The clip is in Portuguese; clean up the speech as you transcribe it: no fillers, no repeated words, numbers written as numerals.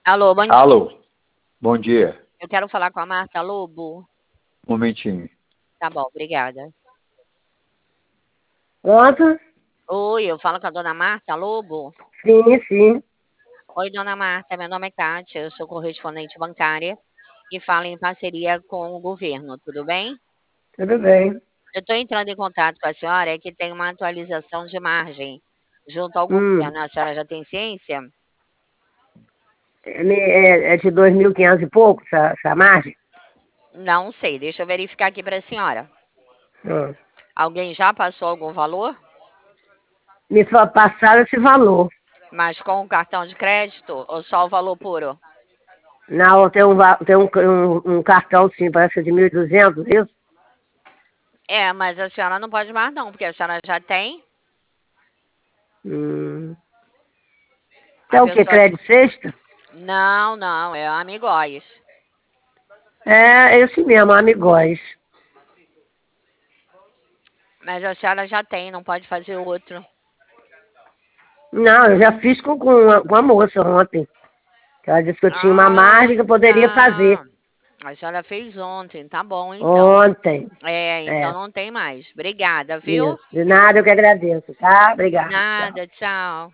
Alô, bom dia. Alô, bom dia. Eu quero falar com a Marta Lobo. Um momentinho. Tá bom, obrigada. Pronto? Oi, eu falo com a dona Marta Lobo. Sim, sim. Oi, dona Marta, meu nome é Kátia, eu sou correspondente bancária e falo em parceria com o governo, tudo bem? Tudo bem. Eu estou entrando em contato com a senhora, é que tem uma atualização de margem junto ao Hum. governo. A senhora já tem ciência? É de 2.500 e pouco, essa margem? Não sei, deixa eu verificar aqui para a senhora. Hum. Alguém já passou algum valor? Me passaram esse valor. Mas com o cartão de crédito ou só o valor puro? Não, tem um cartão, sim, parece que é de 1.200, isso? É, mas a senhora não pode mais não, porque a senhora já tem. Hum. A É o que? pessoa. Crédito sexta? Não, não, é amigóis. É esse mesmo, Amigóis. Mas a senhora já tem, não pode fazer outro. Não, eu já fiz com a moça ontem. Ela disse que eu tinha uma Ah, margem que eu poderia fazer. tá. A senhora fez ontem, tá bom então. Ontem. É, então É, não tem mais. Obrigada, viu? isso. De nada, eu que agradeço, tá? Obrigada. Tchau. Nada, tchau.